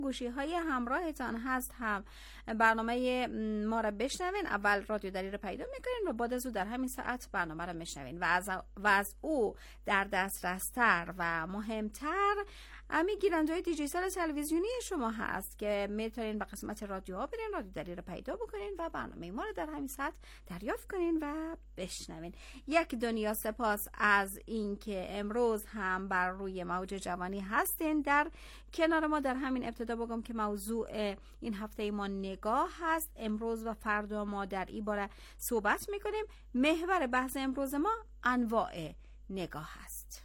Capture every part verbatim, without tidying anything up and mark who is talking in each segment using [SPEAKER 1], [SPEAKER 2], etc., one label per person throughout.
[SPEAKER 1] گوشی های همراهتان هست هم برنامه ما را بشنوین. اول رادیو دری را پیدا میکنین و بعد از او در همین ساعت برنامه را میشنوین و از, و از او در دسترستر و مهمتر امی گیرنده های دیجیتال تلویزیونی شما هست که میتونین به قسمت رادیو ها برین، رادیو دری را پیدا بکنین و برنامه ما را در همین ساعت دریافت کنین و بشنوین. یک دنیا سپاس از اینکه امروز هم بر روی موج جوانی هستین. در کنار ما در همین ابتدا بگم که موضوع این هفته ما نگاه هست. امروز و فردا ما در این باره صحبت میکنیم. محور بحث امروز ما انواع نگاه هست.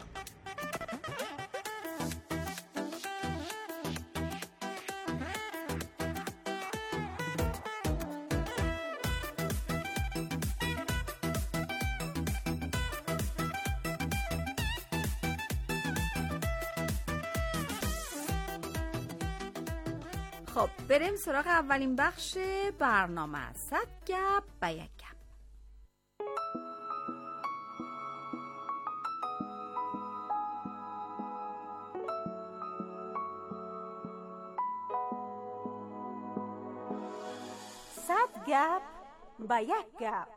[SPEAKER 1] خب بریم سراغ اولین بخش برنامه، صد گپ به یک گپ. صد گپ به یک گپ.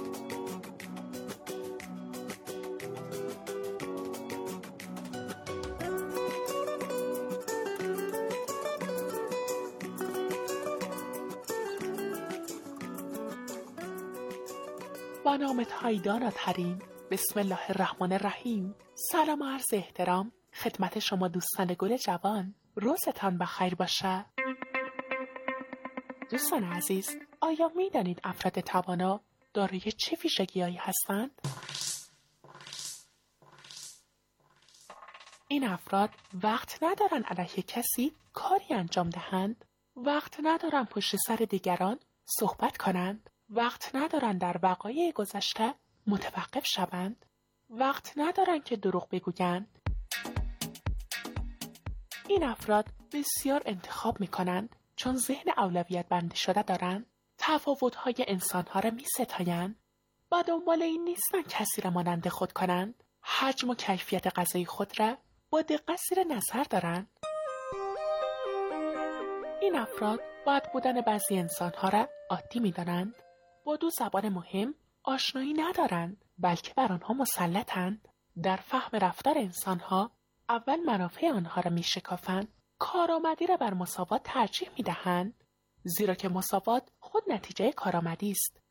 [SPEAKER 2] با نام تایدان ترین، بسم الله الرحمن الرحیم. سلام و عرض احترام خدمت شما دوستان گل جوان، روزتان بخیر باشه. دوستان عزیز، آیا می دانید افراد توانا دارای چه ویژگی‌هایی هستند؟ این افراد وقت ندارن علیه کسی کاری انجام دهند، وقت ندارن پشت سر دیگران صحبت کنند، وقت ندارن در وقایع گذشته متوقف شوند، وقت ندارن که دروغ بگویند. این افراد بسیار انتخاب میکنند چون ذهن اولویت بندی شده دارند. تفاوت‌های انسان‌ها را می‌ستایند. با دنبال این نیستن کسی را مانند خود کنند. حجم و کیفیت غذای خود را با دقت زیر نظر دارند. این افراد باید بودن بعضی انسان‌ها را عادی می‌دانند. با دو زبان مهم آشنایی ندارند، بلکه بر آنها مسلطند. در فهم رفتار انسان‌ها اول منافع آنها را می‌شکافند. کارآمدی را بر مساوات ترجیح می‌دهند، زیرا که مساوات خود نتیجه کارآمدی است.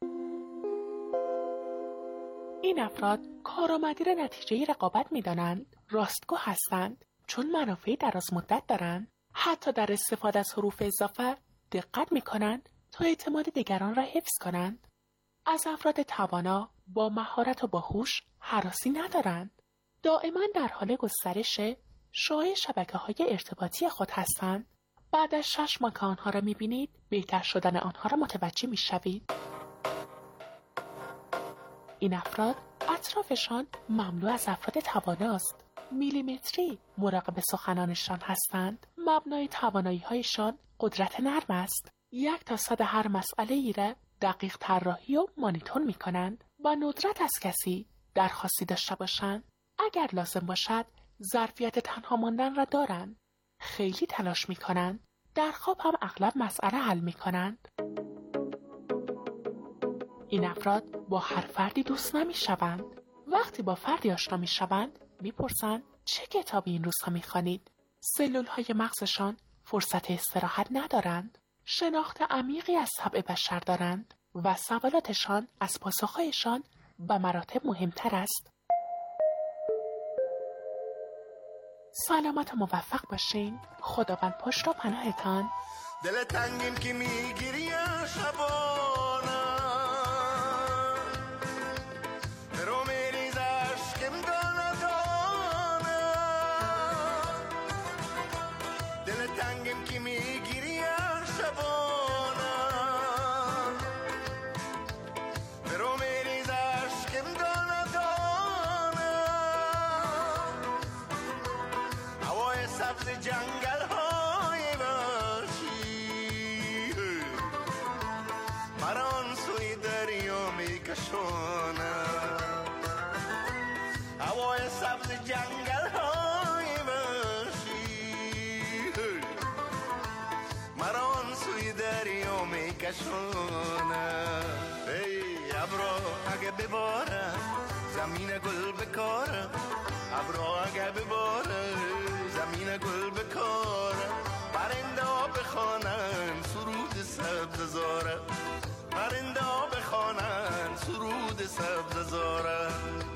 [SPEAKER 2] این افراد کارآمدی را نتیجه رقابت می‌دانند. راستگو هستند چون منافع دراز مدت دارند. حتی در استفاده از حروف اضافه دقت می‌کنند تا اعتماد دیگران را حفظ کنند. از افراد توانا با مهارت و باهوش هراسی ندارند. دائما در حال گسترش شایع شبکه‌های ارتباطی خود هستند. بعد از شش ماه که آنها را می‌بینید، بهتر شدن آنها را متوجه می‌شوید. این افراد اطرافشان مملو از افراد تواناست. میلیمتری مراقب سخنانشان هستند. مبنای توانایی‌هایشان قدرت نرم است. یک تا صد هر مسئله ای را دقیق طراحی و مانیتور می‌کنند. با ندرت از کسی درخواستی داشته باشند. اگر لازم باشد ظرفیت تنها ماندن را دارند. خیلی تلاش می‌کنند. در خواب هم اغلب مسئله حل می‌کنند. این افراد با هر فردی دوست نمی‌شوند. وقتی با فردی آشنا می‌شوند، می‌پرسند چه کتابی این روزها می‌خوانید؟ سلول‌های مغزشان فرصت استراحت ندارند. شناخت عمیقی از طبع بشر دارند و سوالاتشان از پاسخ‌هایشان به مراتب مهمتر است. سلامت و موفق باشین. خداوند پشت و پناهتان.
[SPEAKER 3] دل تنگیم که میگیری یا شبانه رو میریز عشقم دانه دانه. دل تنگیم که میگیری یا شبانه رو میریز عشقم دانه دانه. هوای سبز جنگل های وحشی مران سوی دریا میکشونه. هوای سبز جنگل های وحشی میکشونم. ای ابرا اگه ببارم زمین گل بکارم، ابرا اگه ببارم زمین گل بکارم، پرنده ها بخوانن سرود سبز زارم، پرنده ها بخوانن سرود سبز زارم.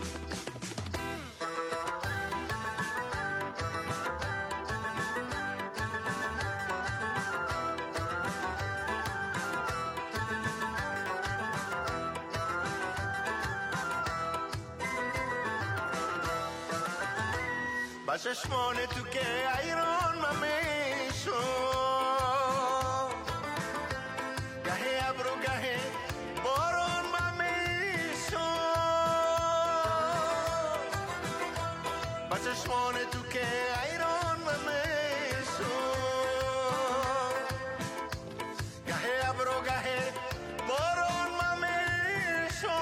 [SPEAKER 3] با چشمان تو که ایران من میشم، گهه ابرو گهه باران من میشم، با چشمان تو که ایران من میشم، گهه ابرو گهه باران من میشم،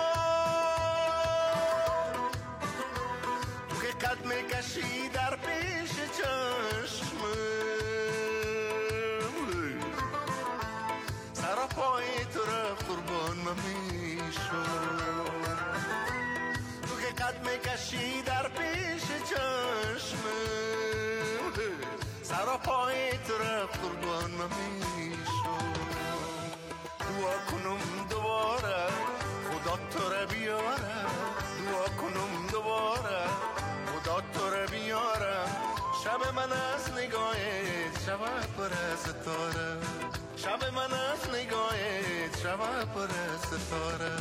[SPEAKER 3] تو که قد میکشی در پیش چشم، سر پای تو را قربان من میشم، تو که قد میکشی در پیش چشم، سر پای تو را قربان من میشم. دعا کنم دوباره خدا تو را بیاره، دعا کنم دوباره خدا تو را بیاره، شب من از نگاهت شب پر ستاره، شب من از نگاهت شب پر ستاره.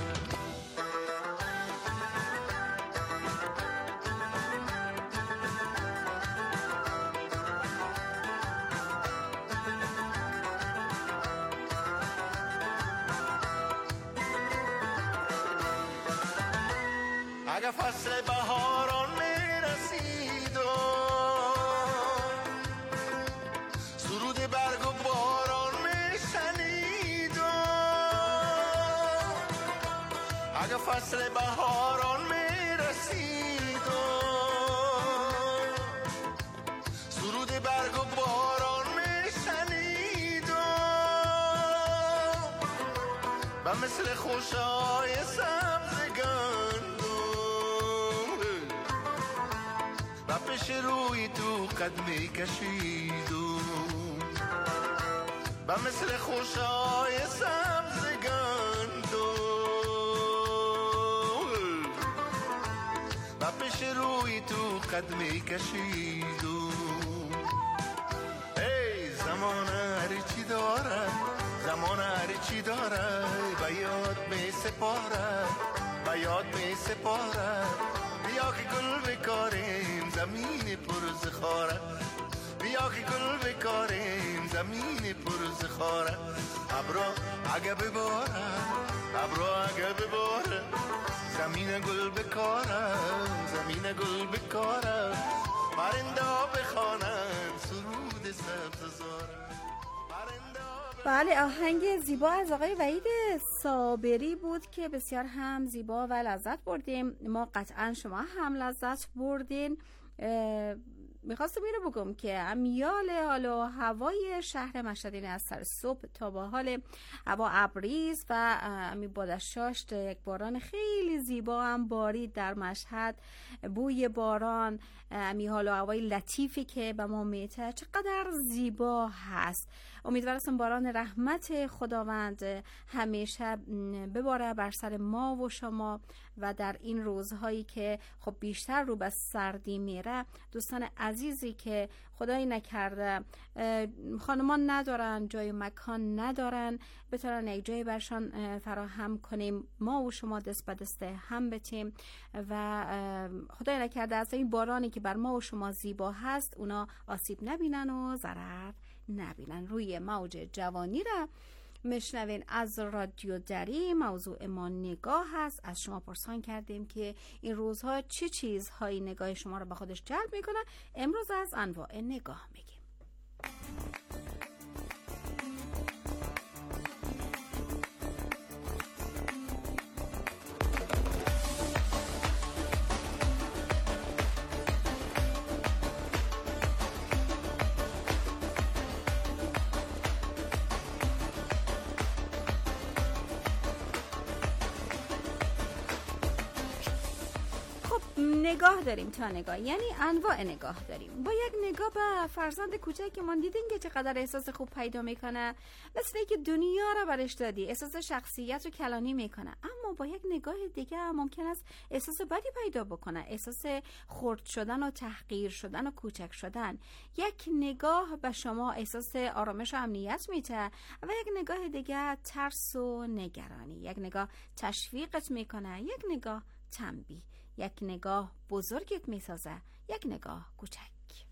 [SPEAKER 3] اگه فصل بهاران میرسید و سرود برگ و باران میشنید و اگه فصل بهاران میرسید و سرود برگ و باران میشنید و و مثل خوشای سبزگان و پیش روی تو قد میکشید و مثل خوشای سبزگان دو و پیش روی تو قد میکشید. ای زمان هر چی داره، زمان هر چی داره و یاد می سپاره، و یاد می سپاره. بیا که گل بکاریم زمین پر زخاره، بیا که گل بکاریم زمین پر زخاره. ابرا اگه بباره، ابرا اگه بباره، زمین گل بکاره، زمین گل بکاره. پرنده ها بخوانند سرود سبز زاره.
[SPEAKER 1] بله، آهنگ زیبا از آقای وحید صابری بود که بسیار هم زیبا و لذت بردیم. ما قطعا شما هم لذت بردین. میخواستم این رو بگم که امیال حال و هوای شهر مشهد از سر صبح تا با حال هوا ابریز و امی بادشاشت یک باران خیلی زیبا هم بارید در مشهد. بوی باران، امی حال و هوای لطیفی که به ما میته چقدر زیبا هست. امیدوارم باران رحمت خداوند همیشه بباره بر سر ما و شما و در این روزهایی که خب بیشتر رو به سردی میره. دوستان عزیزی که خدایی نکرده خانمان ندارن، جای مکان ندارن، بتونن یک جایی برشان فراهم کنیم، ما و شما دست به دست هم بتیم و خدایی نکرده از این بارانی که بر ما و شما زیبا هست اونا آسیب نبینن و ضرر نبینن. روی موج جوانی را میشنوین از رادیو دری. موضوع ما نگاه هست. از شما پرسان کردیم که این روزها چه چیزهایی نگاه شما را به خودش جلب میکنه. امروز از انواع نگاه میگیم. نگاه داریم تا نگاه، یعنی انواع نگاه داریم. با یک نگاه به فرزند کوچکمان دیدین که چقدر احساس خوب پیدا میکنه، مثل اینکه دنیا را برش دادی، احساس شخصیت رو کلانی میکنه. اما با یک نگاه دیگه ممکن است احساس بدی پیدا بکنه، احساس خرد شدن و تحقیر شدن و کوچک شدن. یک نگاه به شما احساس آرامش و امنیت میده و یک نگاه دیگه ترس و نگرانی. یک نگاه تشویقت میکنه، یک نگاه تنبیه. یک نگاه بزرگت میسازه، یک نگاه کوچک.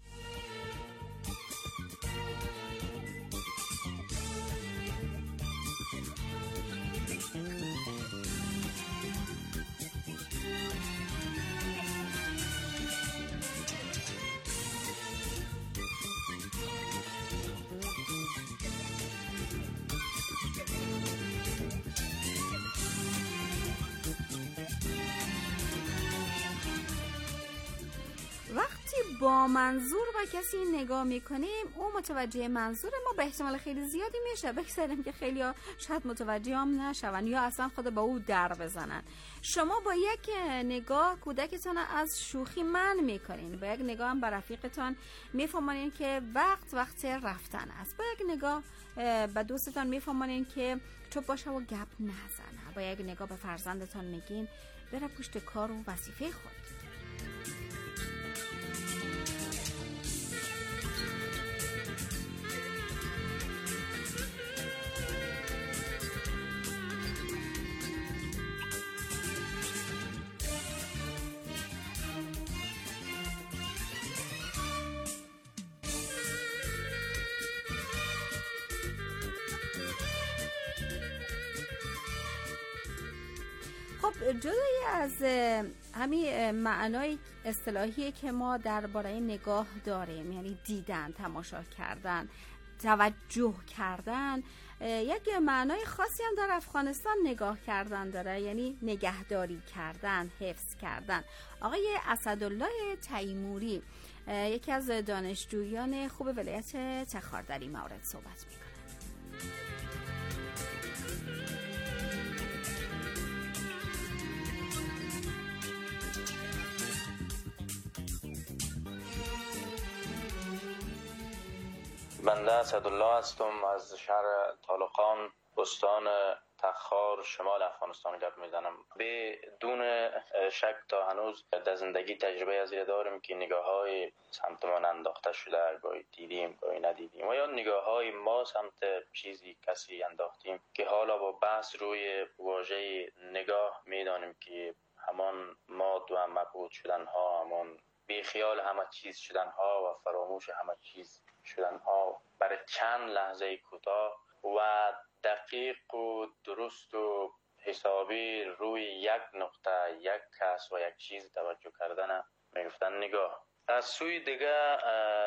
[SPEAKER 1] با منظور با کسی نگاه میکنیم، او متوجه منظور ما به احتمال خیلی زیادی میشه. بگذاریم که خیلی ها شاید متوجه هم نشون یا اصلا خود با او در بزنن. شما با یک نگاه کودکتان از شوخی منع میکنین، با یک نگاه هم بر رفیقتان میفهمانین که وقت وقت رفتن است. با یک نگاه به دوستتان میفهمانین که چوب باشه و گپ نزنه. با یک نگاه به فرزندتان میگین بره پشت کار و وظیفه خود. خب جدای از همین معنای اصطلاحی که ما درباره نگاه داریم، یعنی دیدن، تماشا کردن، توجه کردن، یک معنای خاصی هم در افغانستان نگاه کردن داره، یعنی نگهداری کردن، حفظ کردن. آقای اسدالله تیموری یکی از دانشجویان خوب ولایت تخار در این مورد صحبت میکنه.
[SPEAKER 4] بنده اسدالله هستم، از شهر طالقان استان تخار شمال افغانستان گپ میزنم. بدون شک تا هنوز در زندگی تجربه از این داریم که نگاه های سمت ما انداخته شده، گاهی دیدیم گاهی ندیدیم، و یا نگاه های ما سمت چیزی کسی انداختیم که حالا با بحث روی واژه نگاه میدانیم که همان مات و مبعوث شدن ها، همان بی خیال همه چیز شدن ها و فراموش همه چیز شدن ها برای چند لحظه کوتاه و دقیق و درست و حسابی روی یک نقطه، یک کس و یک چیز توجه کردن میگفتن نگاه. از سوی دیگه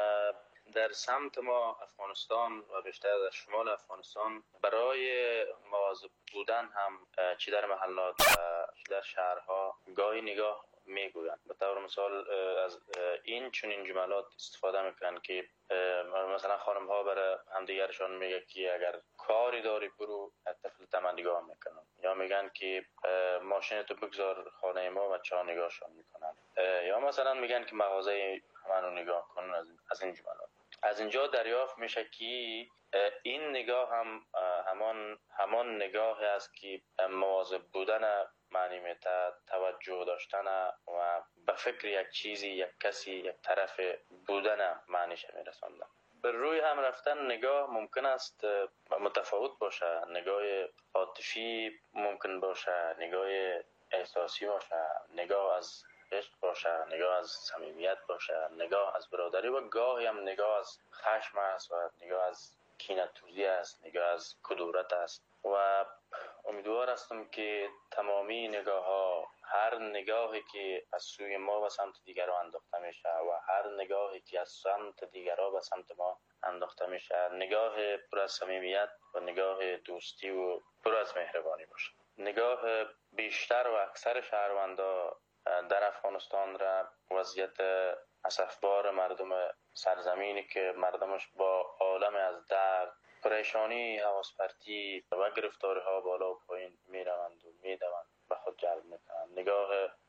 [SPEAKER 4] در سمت ما افغانستان و بیشتر در شمال افغانستان برای مواظب بودن هم چی در محلات و چی در شهرها گاهی نگاه میگویند. به طور مثال از این چنین جملات استفاده میکنن که مثلا خانم ها برای همدیگرشان میگه که اگر کاری داری برو طفلت من نگاه میکنم، یا میگن که ماشین تو بگذار خانه ما بچه ها نگاهشان میکنن، یا مثلا میگن که مغازه منو نگاه کن. از این جملات از اینجا دریافت میشه که این نگاه هم همان همان نگاهی است که مواظب بودن معنی میته، توجه داشتن و به فکر یک چیزی، یک کسی، یک طرف بودن معنیش میرسانده. بر روی هم رفتن نگاه ممکن است متفاوت باشه، نگاه عاطفی ممکن باشه، نگاه احساسی باشه، نگاه از عشق باشه، نگاه از صمیمیت باشه، نگاه از برادری، و گاهی هم نگاه از خشم است و نگاه از کینه‌توزی است، نگاه از کدورت است. و امیدوار هستم که تمامی نگاه ها، هر نگاهی که از سوی ما و سمت دیگران انداخته میشه و هر نگاهی که از سمت دیگران به سمت ما انداخته میشه، نگاه پر از صمیمیت و نگاه دوستی و پر از مهربانی باشه. نگاه بیشتر و اکثر شهروندا در افغانستان را وضعیت اسفبار مردم سرزمینی که مردمش با عالم از درد، پریشانی، حواس پرتی و گرفتاری ها بالا و پایین می روند و می دوند و خود جلب می کنند. نگاه ما را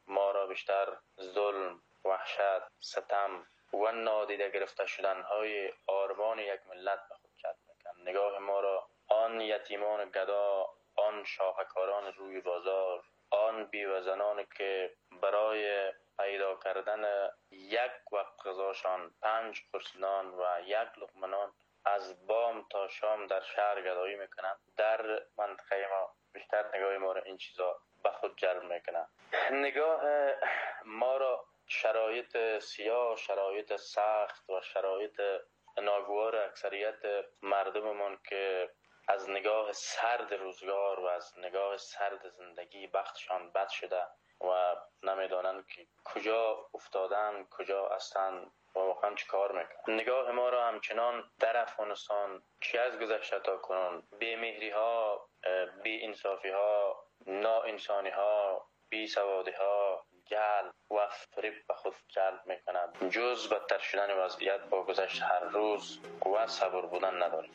[SPEAKER 4] بیشتر ظلم، وحشت، ستم و نادیده گرفته شدن های آرمان یک ملت به خود جلب میکنند. نگاه ما را آن یتیمان گدا، آن شاهکاران روی بازار، آن بیوه‌زنانی که برای پیدا کردن یک وقت غذاشان پنج قرص نان و یک لقمه نان از بام تا شام در شهر گدایی میکنند، در منطقه ما بیشتر نگاه ما را این چیزا به خود جلب میکنند. نگاه ما را شرایط سیاه، شرایط سخت و شرایط ناگوار اکثریت مردممان که از نگاه سرد روزگار و از نگاه سرد زندگی بختشان بد شده و نمیدانند که کجا افتادن، کجا هستند و واقعا چی کار میکنن. نگاه ما را همچنان در افغانستان چی از گذشته تا کنون بی‌مهری ها، بی انصافی ها، ناانسانی ها، بی سوادی ها، جهل و فریب به خود جلب میکنند. جز بدتر شدن وضعیت با گذشت هر روز و صبر بودن نداریم.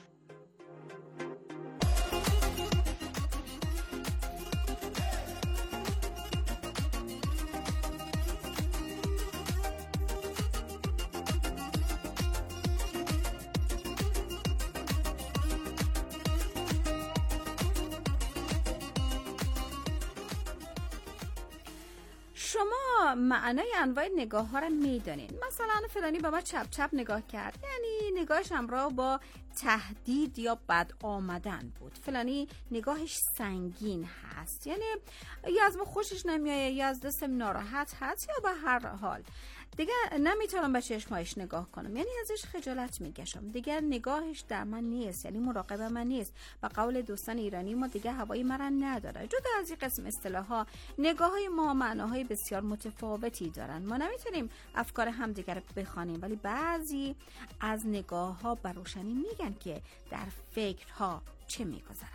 [SPEAKER 1] شما معنای انواع نگاه ها رو میدانید. مثلا فلانی به ما چپ چپ نگاه کرد، یعنی نگاهش همراه با تهدید یا بد آمدن بود. فلانی نگاهش سنگین هست، یعنی یا از ما خوشش نمیایه یا از دستم ناراحت هست، یا به هر حال دیگه نمیتونم به چشمایش نگاه کنم، یعنی ازش خجالت میکشم، دیگه نگاهش در من نیست، یعنی مراقب من نیست. به قول دوستان ایرانی ما دیگه هوای مرا نداره. جدا از این قسم اصطلاح‌ها، نگاه‌های ما معناهای بسیار متفاوتی دارن. ما نمیتونیم افکار همدیگه رو بخوانیم، ولی بعضی از نگاه‌ها به روشنی میگن که در فکرها چه میگذرد.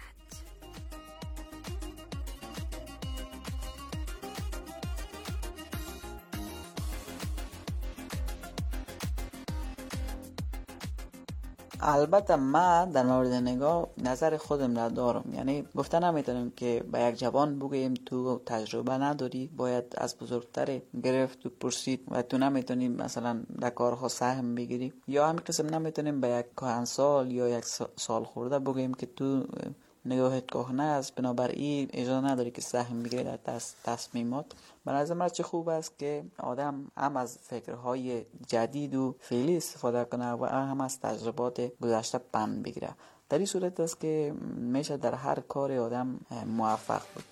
[SPEAKER 5] البته من در مورد نگاه نظر خودم را دارم، یعنی گفته نمیتونیم که به یک جوان بگوییم تو تجربه نداری، باید از بزرگتر گرفت و پرسید و تو نمیتونیم مثلا در کارها سهم بگیری، یا همین قسم نمیتونیم به یک کهنسال یا یک سال خورده بگوییم که تو نگاهت کهنه است، بنابراین اجازه نداری که سهم بگیری در تصمیمات. به نظر من چه خوب است که آدم هم از فکرهای جدید و فعلی استفاده کنه و هم از تجربات گذشته پند بگیره. در این صورت است که میشه در هر کار آدم موفق بود.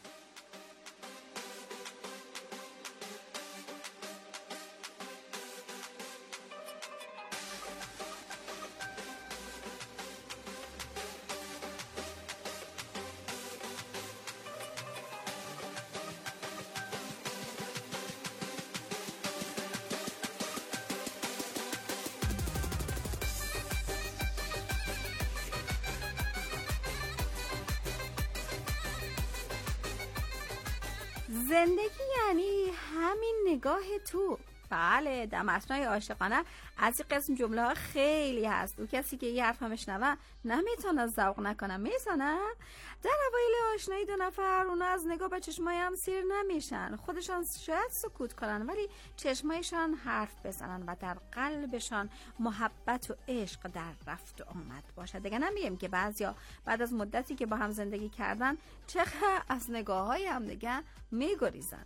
[SPEAKER 1] زندگی یعنی همین نگاه تو. بله، در متنای عاشقانه از این قسم جمله ها خیلی هست. او کسی که یه حرف همشنوه نمیتونه ذوق نکنه، میتونه. در اوایل آشنایی دو نفر اونا از نگاه به چشمای هم سیر نمیشن، خودشان شاید سکوت کنن ولی چشمایشان حرف بزنن و در قلبشان محبت و عشق در رفت و آمد باشه. دیگه نمیگم که بعضیا بعد از مدتی که با هم زندگی کردن چقدر از نگاه های هم دیگه میگریزن.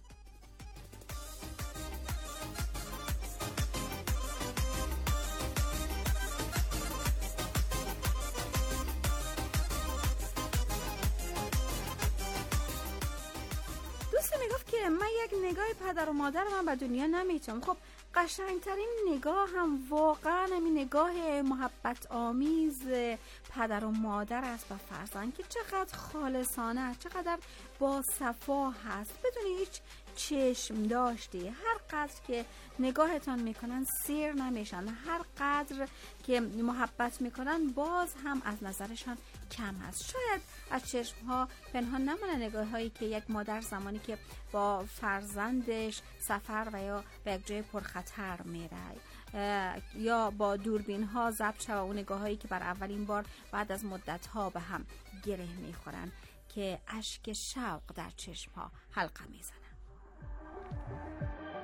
[SPEAKER 1] من یک نگاه پدر و مادر من به دنیا نمیتونم. خب قشنگترین نگاه هم واقعا همین نگاه محبت آمیز پدر و مادر است به فرزند که چقدر خالصانه، چقدر با صفا هست، بدون هیچ چشم داشتی. هر قدر که نگاهتان میکنن سیر نمیشن، هر قدر که محبت میکنن باز هم از نظرشان کم هست. شاید از چشم ها پنهان نمونه نگاه هایی که یک مادر زمانی که با فرزندش سفر و یا به یک جای پرخطر میره یا با دوربین ها ضبط شده و اون نگاه هایی که بر اولین بار بعد از مدت ها به هم گره میخورن که اشک شوق در چشم ها حلقه میزنن.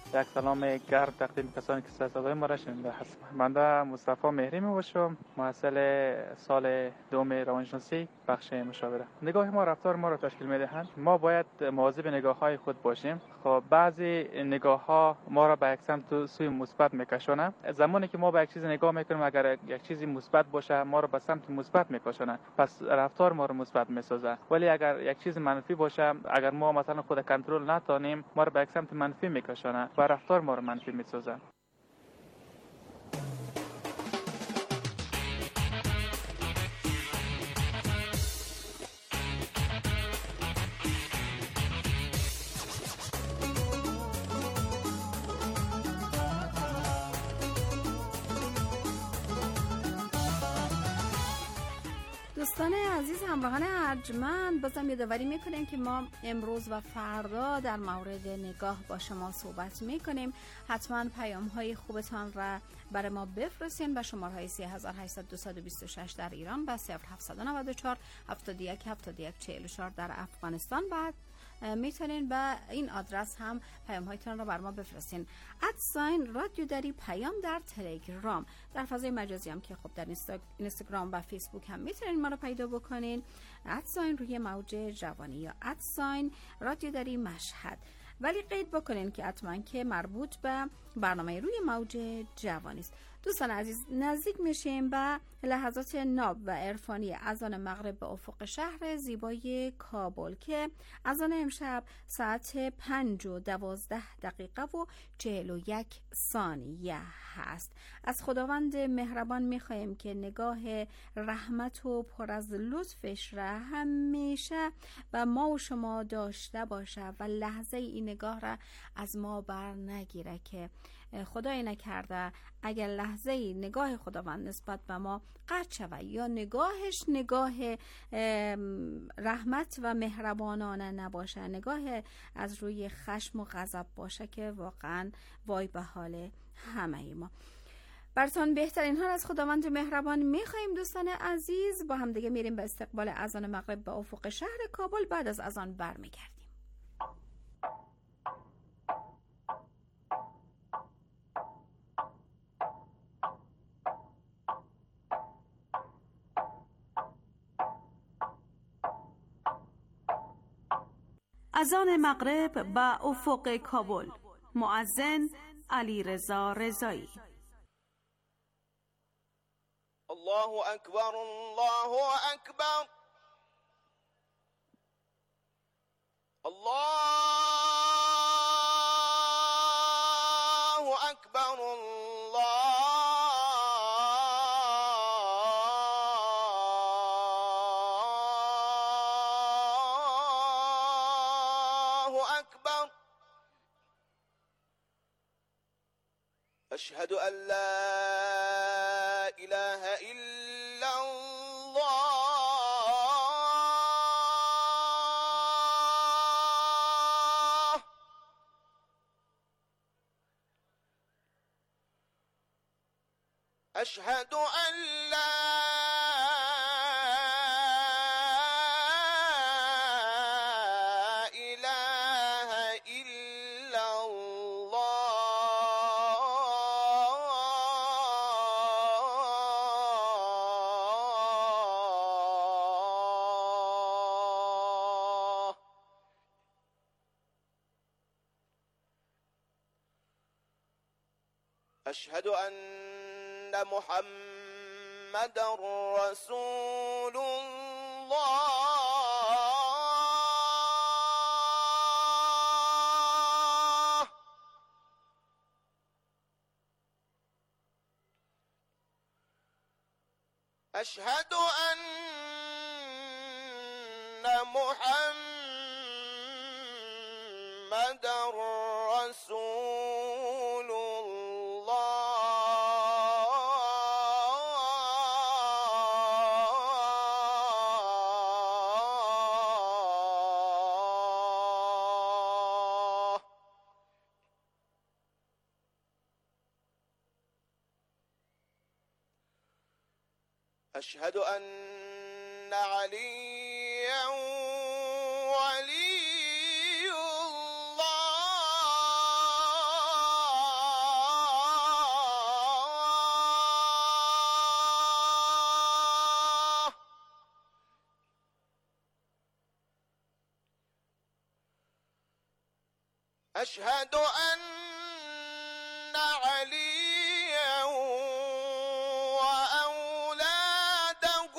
[SPEAKER 6] یک سلام گرم تقدیم کسانی که صدای ما را شنیده هستند. بنده مصطفی مهری باشم، محصل سال دوم روانشناسی بخش مشاوره. نگاه ما رفتار ما را تشکیل می‌دهند. ما باید مواظب نگاه‌های خود باشیم. خب بعضی نگاه‌ها ما را به یک سمت سوی مثبت می‌کشانند. زمانی که ما به یک چیز نگاه می‌کنیم اگر یک چیزی مثبت باشه ما را به سمت مثبت می‌کشانند، پس رفتار ما را مثبت می‌سازه. ولی اگر یک چیز منفی باشه، اگر ما مثلا خود کنترل نتونیم ما را به یک سمت منفی می‌کشانند و رفتار ما را منفی می‌سازه.
[SPEAKER 1] دوستان عزیز، همراهان ارجمند، بازم یادآوری میکنیم که ما امروز و فردا در مورد نگاه با شما صحبت میکنیم. حتما پیام های خوبتان را برای ما بفرستین و شماره های سه هزار و هشتصد و دویست و شش در ایران و صفر هفتصد و نود و چهار هفتاد و یک هفتاد و یک چهل و چهار در افغانستان بعد میتونین به این آدرس هم پیام هایتان را بر ما بفرستین. ادساین رادیو دری پیام در تلگرام، در فضای مجازی هم که خب در اینستاگرام و فیسبوک هم میتونین ما رو پیدا بکنین. ادساین روی موج جوانی یا ادساین رادیو دری مشهد، ولی قید بکنین که حتما که مربوط به برنامه روی موج جوانی است. دوستان عزیز، نزدیک میشیم به لحظات ناب و عرفانی اذان مغرب به افق شهر زیبای کابل که اذان امشب ساعت پنج و دوازده دقیقه و چهل و یک ثانیه هست. از خداوند مهربان میخواهیم که نگاه رحمت و پر از لطفش را همیشه و ما و شما داشته باشه و لحظه این نگاه را از ما بر نگیره که خدای نکرده اگر لحظه ای نگاه خداوند نسبت به ما قطع شود یا نگاهش نگاه رحمت و مهربانانه نباشه، نگاه از روی خشم و غضب باشه که واقعا وای به حال همه ما. براتون بهترین حال از خداوند مهربان میخواییم. دوستان عزیز، با هم دیگه میریم به استقبال اذان مغرب به افق شهر کابل. بعد از اذان برمیگردیم.
[SPEAKER 7] اذان مغرب به افق کابل. مؤذن علیرضا رضایی.
[SPEAKER 8] الله اکبر، الله اکبر، الله اکبر، الله اکبر. اشهد ان لا اله الا الله. اشهد ان لا أشهد أن محمد رسول الله. أشهد أن محمد رسول أشهد أن عليا ولي الله. أشهد أن عليا وأولاده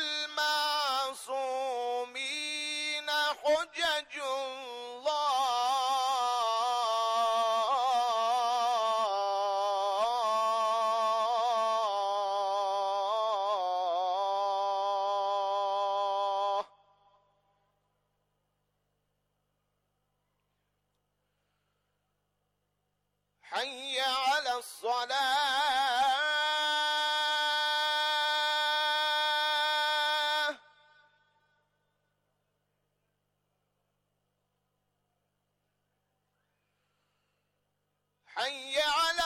[SPEAKER 8] المعصومين حجج حي على الصلاة حي على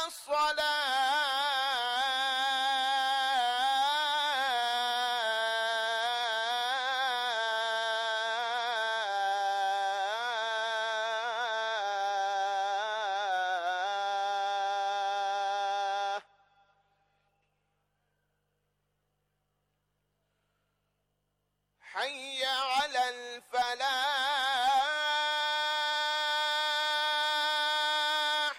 [SPEAKER 8] الصلاة حي على الفلاح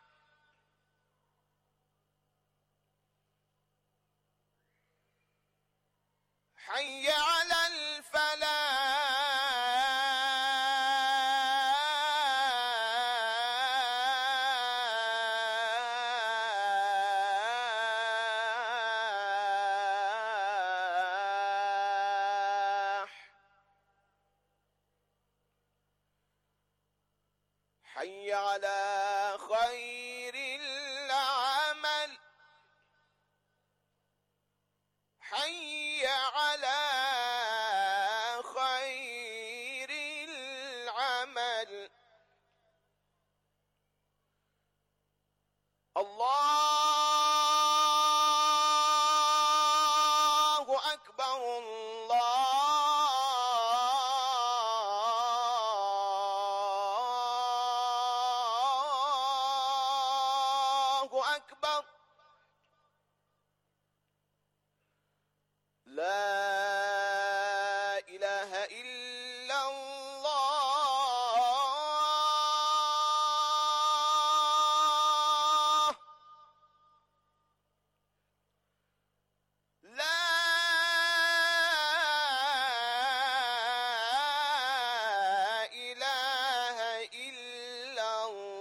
[SPEAKER 8] حي على الفلاح حي على خير العمل حي على خير العمل الله أكبر الله أكبر لا إله إلا الله لا إله إلا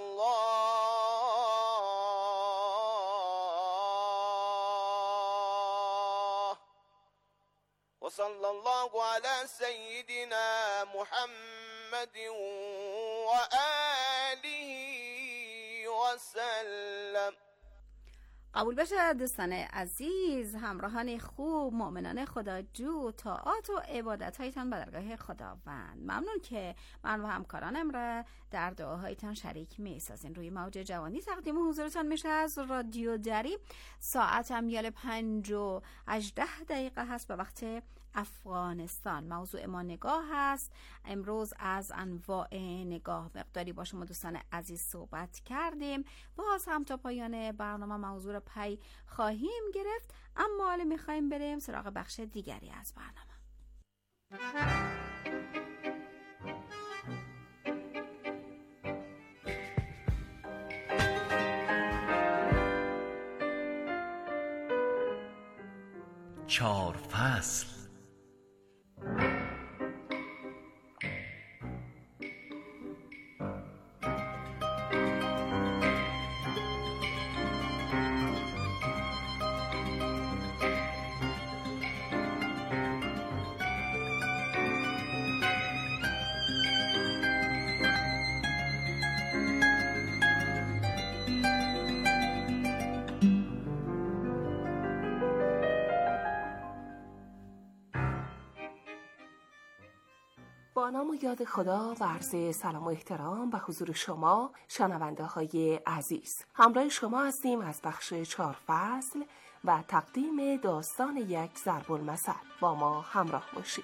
[SPEAKER 8] الله وصلى الله على سيدنا محمد وآله وسلم.
[SPEAKER 1] قبول بشه دوستان عزیز، همراهان خوب، مؤمنان خداجو، طاعات و عبادت هایتان به درگاه خداوند. ممنون که من و همکارانم را در دعاهایتان شریک می سازین. روی موج جوانی تقدیم حضورتان میشه از رادیو دری. ساعت امیال پنج و هجده دقیقه هست به وقت افغانستان. موضوع ما نگاه هست. امروز از انواع نگاه مقداری با شما دوستان عزیز صحبت کردیم. باز هم تا پایان برنامه موضوع رو پی خواهیم گرفت، اما حالا میخوایم بریم سراغ بخش دیگری از برنامه.
[SPEAKER 9] چهار فصل.
[SPEAKER 2] با نام و یاد خدا و عرض سلام و احترام به حضور شما شنونده های عزیز، همراه شما هستیم از بخش چهار فصل و تقدیم داستان یک ضرب المثل. با ما همراه باشید.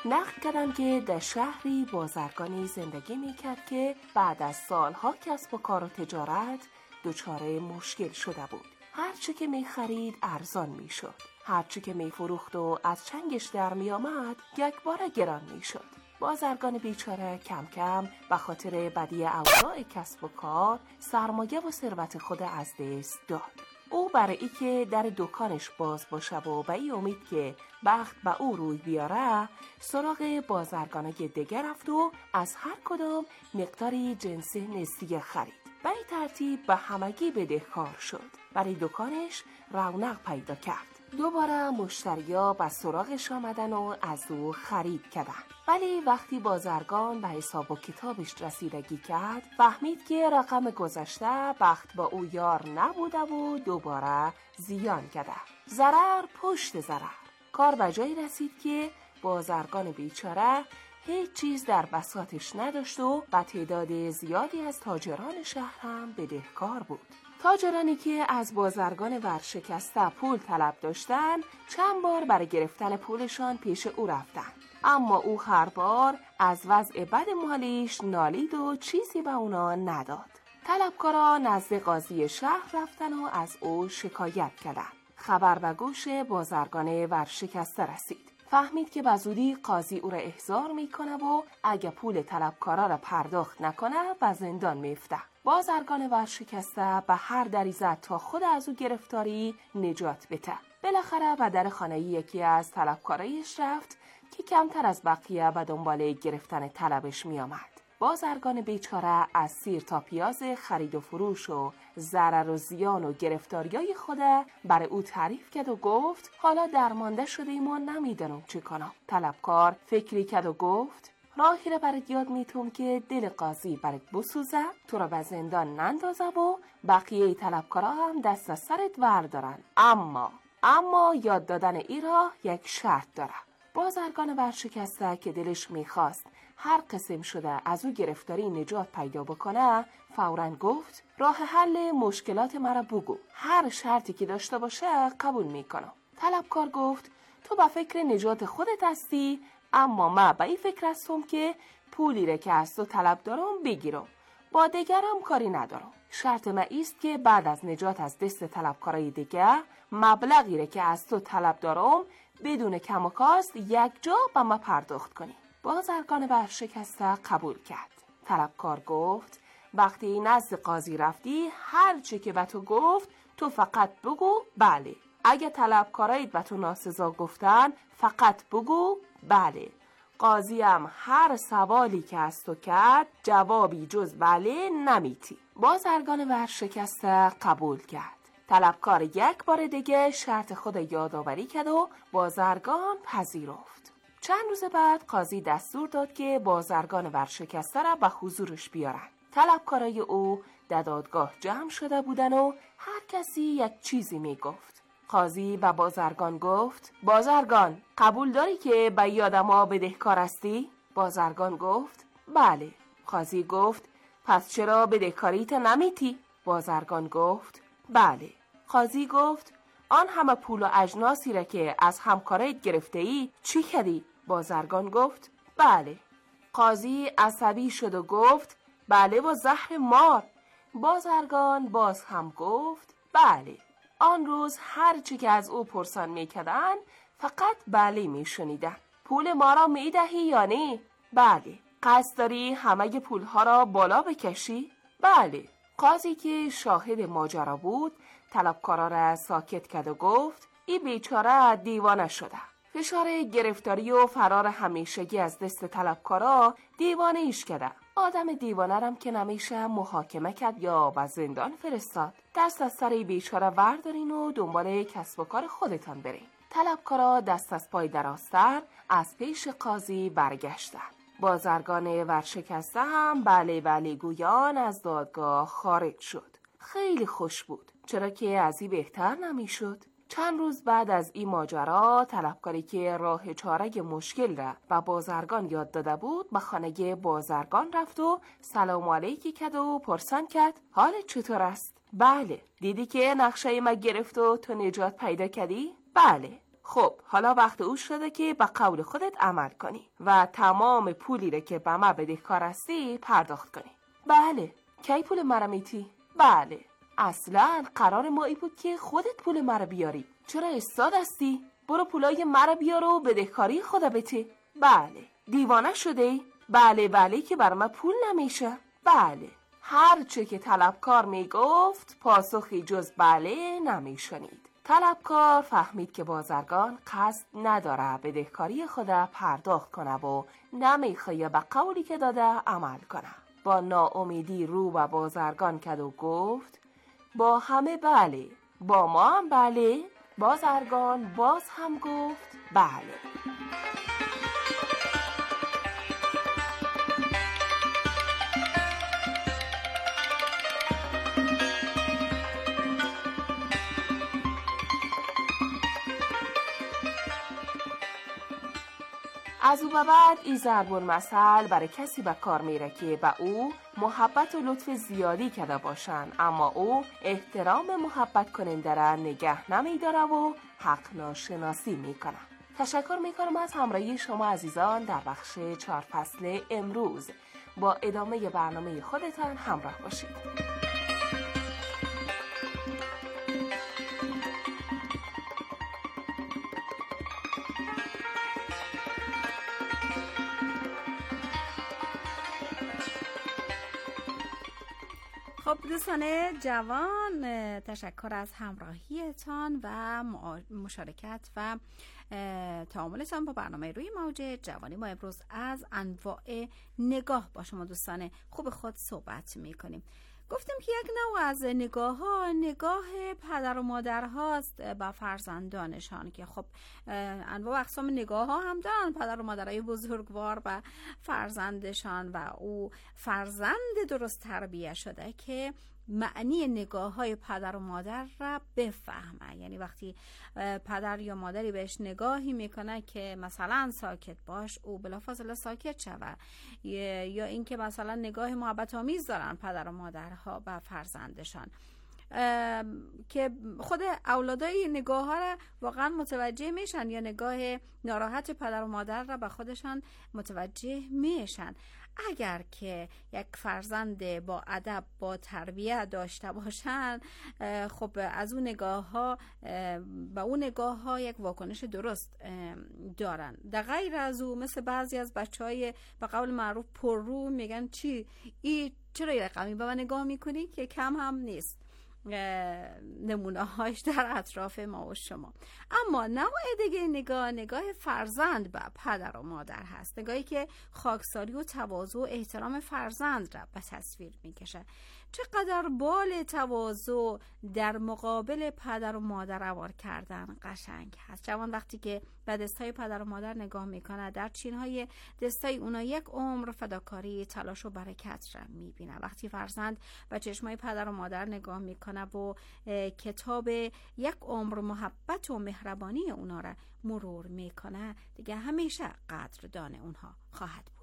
[SPEAKER 10] نقل کردن که در شهری بازرگانی زندگی میکرد که بعد از سالها کسب و کار و تجارت دچار مشکل شده بود. هرچی که میخرید ارزان میشد، هرچی که میفروخت و از چنگش در میآمد یک بار گران میشد. بازرگان بیچاره کم کم به خاطر بدی اوضاع کسب و کار سرمایه و ثروت خود از دست داد. او برای ای که در دکانش باز باشه و به ای امید که بخت به او روی بیاره سراغ بازرگانای دیگر رفت و از هر کدام مقداری جنس نسیه خرید. به این ترتیب به همگی بدهکار شد. برای دکانش رونق پیدا کرد. دوباره مشتریا به سراغش آمدن و از او خرید کردن. ولی وقتی بازرگان به حساب و کتابش رسیدگی کرد فهمید که رقم گذشته بخت با او یار نبوده و دوباره زیان کرده. ضرر پشت ضرر. کار به جایی رسید که بازرگان بیچاره هیچ چیز در بساطش نداشت و به تعداد زیادی از تاجران شهر هم بدهکار بود. تاجرانی که از بازرگان ورشکسته پول طلب داشتن چند بار برای گرفتن پولشان پیش او رفتن، اما او هر بار از وضع بد مالیش نالید و چیزی به اونا نداد. طلبکارا نزد قاضی شهر رفتن و از او شکایت کردن. خبر به گوش بازرگان ورشکسته رسید. فهمید که به زودی قاضی او را احضار میکنه و اگه پول طلبکارا را پرداخت نکنه به زندان میفته. بازرگان ورشکسته به هر دری زد تا خود از او گرفتاری نجات بده. بالاخره به در خانه یکی از طلبکارایش رفت که کمتر از بقیه به دنبال گرفتن طلبش می آمد. بازرگان بیچاره از سیر تا پیاز خرید و فروش و ضرر و زیان و گرفتاریای خود برای او تعریف کرد و گفت حالا درمانده شدیم و نمیدونم چی کنم. طلبکار فکری کرد و گفت راهی را برات یاد میتونم که دل قاضی برات بسوزه، تو را به زندان نندازه و بقیه طلبکارا هم دست از سرت وردارن. اما اما یاد دادن ای را یک شرط داره. بازرگان ورشکسته که دلش میخواست هر قسم شده از او گرفتاری نجات پیدا بکنه فوراً گفت راه حل مشکلات مرا بگو، هر شرطی که داشته باشه قبول میکنم. طلبکار گفت تو به فکر نجات خودت هستی، اما من به این فکر هستم که پولی را که از تو طلب دارم بگیرم، با دیگرم کاری ندارم. شرط من ایست که بعد از نجات از دست طلبکارای دیگر مبلغی را که از تو طلب دارم بدون کم و کاست یک جا به من پرداخت کنی. بازرگان ورشکسته قبول کرد. طلبکار گفت وقتی نزد قاضی رفتی هر چی که به تو گفت تو فقط بگو بله. اگه طلبکارایت به تو ناسزا گفتن فقط بگو بله. قاضی هم هر سوالی که از تو کرد جوابی جز بله نمیتی. بازرگان ورشکسته قبول کرد. طلبکار یک بار دیگه شرط خود یادآوری کرد و بازرگان پذیرفت. چند روز بعد قاضی دستور داد که بازرگان ورشکسته را به حضورش بیارن. طلبکارای او در دادگاه جمع شده بودن و هر کسی یک چیزی میگفت. قاضی به بازرگان گفت بازرگان قبول داری که به یادما بدهکار هستی؟ بازرگان گفت بله. قاضی گفت پس چرا بدهکاریت نمیتی؟ بازرگان گفت بله. قاضی گفت آن همه پول و اجناسی را که از همکارایت گرفته ای چی کردی؟ بازرگان گفت بله. قاضی عصبی شد و گفت بله و زهر مار. بازرگان باز هم گفت بله. آن روز هر چی که از او پرسان میکردن فقط بله میشنیدن. پول ما را میدهی یا نه؟ بله. قصد داری همه پولها را بالا بکشی؟ بله. قاضی که شاهد ماجرا بود طلبکارا را ساکت کرد و گفت این بیچاره دیوانه شده. فشار گرفتاری و فرار همیشگی از دست طلبکارا دیوانه ایش کرده. آدم دیوانه رم که نمیشه محاکمه کرد یا به زندان فرستاد. دست از سر بیچاره وردارین و دنبال کسب و کار خودتان برین. طلبکارا دست از پای دراستر از پیش قاضی برگشتن. بازرگان ورشکسته هم بله بله گویان از دادگاه خارج شد. خیلی خوش بود، چرا که از این بهتر نمیشد. چند روز بعد از این ماجرا طلبکاری که راه چاره مشکل را به بازرگان یاد داده بود به خانه بازرگان رفت و سلام علیکی کرد و پرسان کرد حالت چطور است؟ بله. دیدی که نقشه ما گرفت و تو نجات پیدا کردی؟ بله. خب حالا وقت او شده که به قول خودت عمل کنی و تمام پولی را که به ما بدهکار هستی پرداخت کنی. بله. کی پول مرا میتی؟ بله. اصلا قرار ما ای بود که خودت پول مرا بیاری. چرا استاد هستی؟ برو پولای مرا بیار و بدهکاری خدا بده. بله. دیوانه شده؟ بله بله که بر من پول نمیشه. بله. هر چه که طلبکار میگفت پاسخی جز بله نمیشنید. طلبکار فهمید که بازرگان قصد نداره بدهکاری خدا پرداخت کنه و نمیخواه به قولی که داده عمل کنه. با ناامیدی رو به بازرگان کرد و گفت با همه بله، با ما هم بله. بازرگان باز هم گفت بله. از او به بعد این ضرب المثل برای کسی به کار میره که به او محبت و لطف زیادی کرده باشن، اما او احترام محبت کننده را نگه نمیداره و حق ناشناسی میکنه. تشکر میکنم از همراهی شما عزیزان در بخش چهار فصل امروز. با ادامه برنامه خودتان همراه باشید.
[SPEAKER 1] خب دوستان جوان، تشکر از همراهیتان و مشارکت و تعاملتان با برنامه روی موج جوانی. ما امروز از انواع نگاه با شما دوستان خوب خود صحبت میکنیم. گفتیم که یک نوع از نگاه ها نگاه پدر و مادر هاست با فرزندانشان، که خب انواع اقسام نگاه ها هم دارن پدر و مادرای بزرگوار و فرزندشان، و او فرزند درست تربیه شده که معنی نگاه های پدر و مادر را بفهمه. یعنی وقتی پدر یا مادری بهش نگاهی میکنه که مثلا ساکت باش، او بلافاصله ساکت شوه، یا اینکه مثلا نگاه محبت آمیز دارن پدر و مادرها به فرزندشان، که خود اولادای نگاه ها را واقعا متوجه میشن، یا نگاه ناراحت پدر و مادر را به خودشان متوجه میشن. اگر که یک فرزند با ادب با تربیت داشته باشن، خب از اون نگاه ها با اون نگاه ها یک واکنش درست دارن. در غیر از او مثل بعضی از بچه های به قول معروف پر رو میگن چی ای چرا یه رقمی به من نگاه میکنی، که کم هم نیست نمونه هاش در اطراف ما و شما. اما نوع دیگه نگاه نگاه فرزند به پدر و مادر هست، نگاهی که خاکساری و تواضع و احترام فرزند را به تصویر میکشه. چقدر بال تواضع در مقابل پدر و مادر روار کردن قشنگ هست. جوان وقتی که به دستای پدر و مادر نگاه میکنه، در چینهای دستای اونا یک عمر فداکاری، تلاش و برکت را میبینه. وقتی فرزند به چشمای پدر و مادر نگاه میکنه و کتاب یک عمر محبت و مهربانی اونا را مرور میکنه، دیگه همیشه قدردان اونها خواهد بود.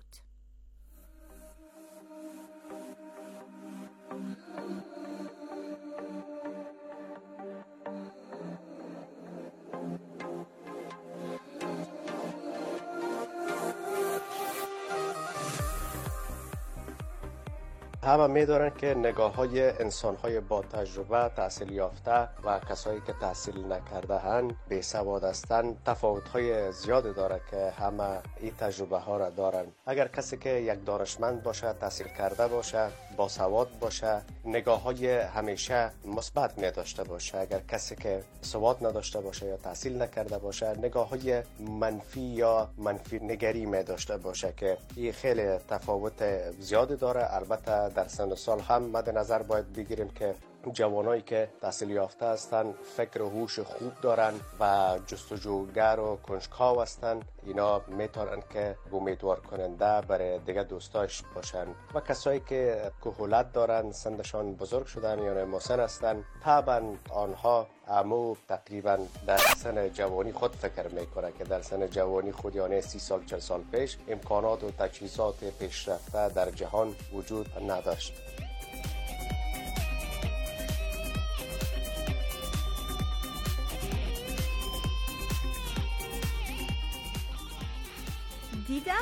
[SPEAKER 11] همه می‌دارن که نگاه های انسان های با تجربه، تحصیل یافته و کسایی که تحصیل نکرده هن، بی سواد هستن، تفاوت های زیاد داره که همه این تجربه ها را دارن. اگر کسی که یک دانشمند باشه، تحصیل کرده باشه، با سواد باشه، نگاه های همیشه مثبت می داشته باشه. اگر کسی که سواد نداشته باشه یا تحصیل نکرده باشه، نگاه های منفی یا منفی نگری می داشته باشه، که این خیلی تفاوت زیاد داره. البته در سن و سال هم مد نظر باید بگیریم که جوانایی که تحصیل یافته هستن فکر و هوش خوب دارن و جستجوگر و کنجکاو هستن. اینا میتونن که امیدوار کننده برای دیگه دوستاش باشن. و کسایی که کهولت دارن، سنشان بزرگ شدن یا مسن هستن، طبعا آنها امو تقریبا در سن جوانی خود فکر میکنه که در سن جوانی خود، یعنی سی سال چل سال پیش، امکانات و تجهیزات پیشرفته در جهان وجود نداشت.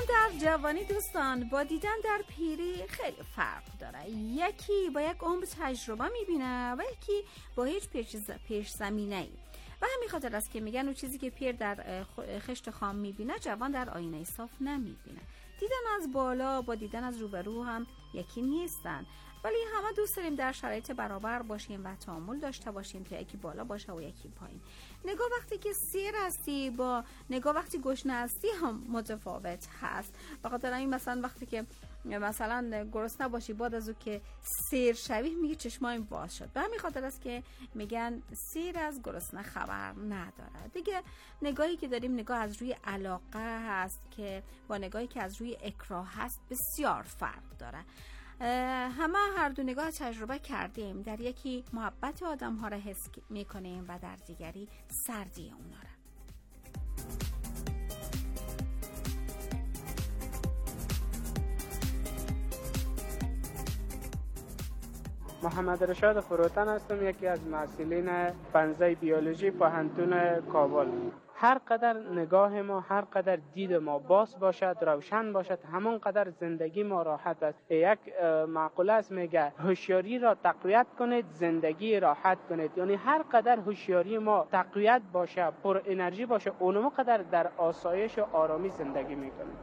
[SPEAKER 1] در جوانی دوستان با دیدن در پیری خیلی فرق داره. یکی با یک عمر تجربه میبینه و یکی با هیچ پیش زمینه ای. و همین خاطر است که میگن اون چیزی که پیر در خشت خام میبینه جوان در آینه صاف نمیبینه. دیدن از بالا با دیدن از روبرو هم یکی نیستن، ولی همه دوست داریم در شرایط برابر باشیم و تعامل داشته باشیم که یکی بالا باشه و یکی پایین. نگاه وقتی که سیر هستی با نگاه وقتی گشنه هستی هم متفاوت هست. بخاطر همین مثلا وقتی که مثلا گرسنه باشی بعد از او که سیر شوی میگه چشمایم باز شد. به همین خاطر است که میگن سیر از گرسنه خبر نداره. دیگه نگاهی که داریم نگاه از روی علاقه هست که با نگاهی که از روی اکراه هست بسیار فرق داره. همه هر دو نگاه تجربه کردیم. در یکی محبت آدم ها را حس میکنیم و در دیگری سردی اونا را.
[SPEAKER 12] محمد رشاد فروتن هستم، یکی از محصلین پنزه بیولوژی پوهنتون کابل. هر قدر نگاه ما، هر قدر دید ما باز باشد، روشن باشد، همون قدر زندگی ما راحت است. یک مقوله است میگه هوشیاری را تقویت کنید، زندگی راحت کنید. یعنی هر قدر هوشیاری ما تقویت باشه، پر انرژی باشه، اونم قدر در آسایش و آرامی زندگی میکنیم.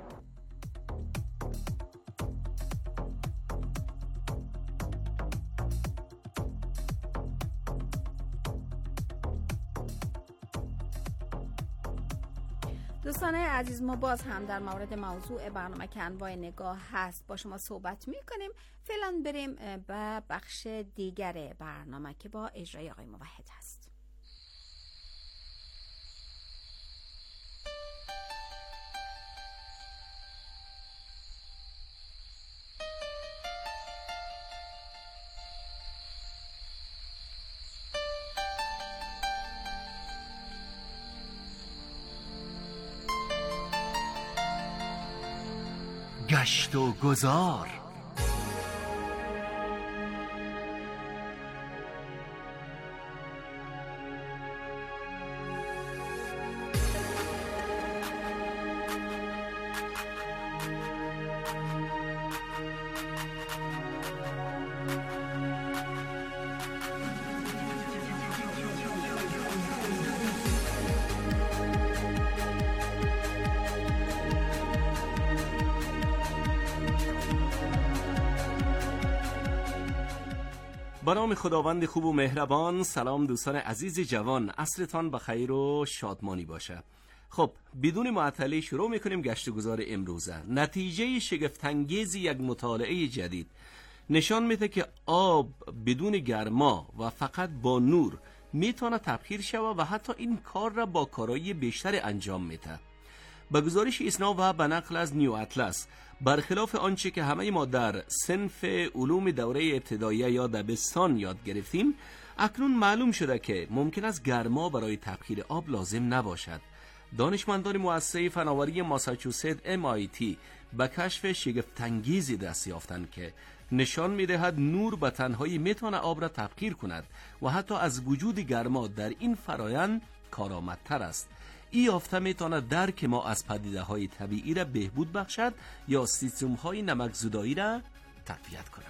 [SPEAKER 1] دوستان عزیز، ما باز هم در مورد موضوع برنامه که انواع نگاه هست با شما صحبت میکنیم. فعلا بریم به بخش دیگر برنامه که با اجرای آقای موحد هست.
[SPEAKER 9] گشت و گذار.
[SPEAKER 13] به نام خداوند خوب و مهربان. سلام دوستان عزیز جوان، عصرتان بخیر و شادمانی باشه. خب بدون معطلی شروع میکنیم گشت و گذار امروزه. نتیجه شگفت‌انگیز یک مطالعه جدید نشان میده که آب بدون گرما و فقط با نور میتونه تبخیر شود و حتی این کار را با کارایی بیشتر انجام میده. به گزارش ایسنا و به نقل از نیو اطلس، برخلاف آنچه که همه ما در صنف علوم دوره ابتداییه یا دبستان یاد گرفتیم، اکنون معلوم شده که ممکن است گرما برای تبخیر آب لازم نباشد. دانشمندان مؤسسه فناوری ماساچوست ام آی تی به کشف شگفت‌انگیزی دست یافتند که نشان می‌دهد نور به تنهایی میتواند آب را تبخیر کند و حتی از وجود گرما در این فرایند کارآمدتر است. این یافته میتواند درک ما از پدیده های طبیعی را بهبود بخشد یا سیستم های نمکزدایی را تقویت کند.